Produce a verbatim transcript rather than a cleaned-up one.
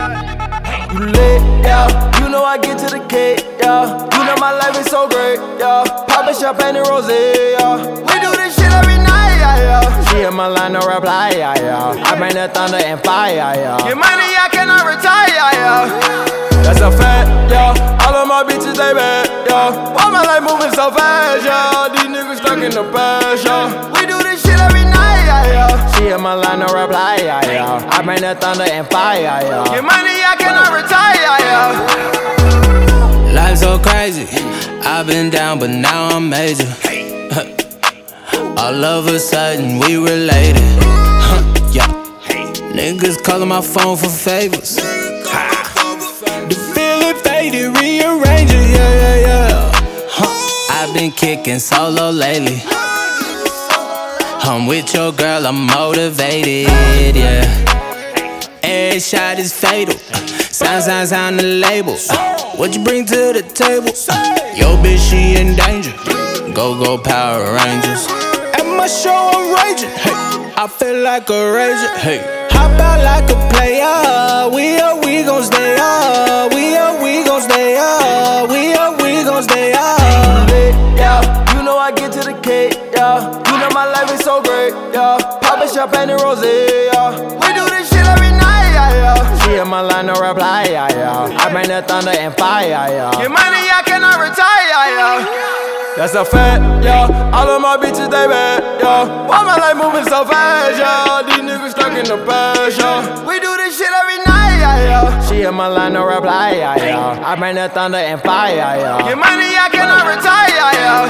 You lit, yeah. You know I get to the cake, yeah. You know my life is so great, yeah. Poppin' champagne and rosé, yeah. We do this shit every night, yeah, yeah. She in my line, no reply, yeah, yeah. I bring the thunder and fire, yeah. Get money, I cannot retire, yeah. That's a fact, yeah. All of my bitches, they bad, yeah. Why my life moving so fast, yeah? These niggas stuck in the past, yeah. We do this shit every night, yeah, yeah. She in my line, no reply, yeah, yeah. I bring the thunder and fire, yeah. Get money, I cannot retire, yeah. Life's so crazy. I've been down, but now I'm major. All of a sudden, we related. Huh, yeah. Niggas calling my phone for favors. The feeling faded, rearrange it, yeah, yeah, yeah. Huh. I've been kicking solo lately. I'm with your girl, I'm motivated, yeah. Every shot is fatal. Sound, sound, sound the label. What you bring to the table? Yo, bitch, she in danger. Go, go, Power Rangers. At my show, I'm raging. Hey, I feel like a rager. Hey, hop out like a player. We are, we gon' stay up. We are, we gon' stay up. We are, we gon' stay up. Yeah, you know I get to the cake, yeah. You know my life is so great, yeah. Poppin' champagne and rosé, yeah. We do this shit every night, yeah, yeah. She in my line, no reply, yeah, yeah. I bring the thunder and fire, yeah. Get money, I cannot retire, yeah. That's a fact, yeah. All of my bitches, they bad, yeah. Why my life moving so fast, yeah? These niggas stuck in the past, yeah. We do this shit every night, yeah, yeah. She in my line, no reply, yeah, yeah. I bring the thunder and fire, yeah. Get money, I cannot retire, yeah.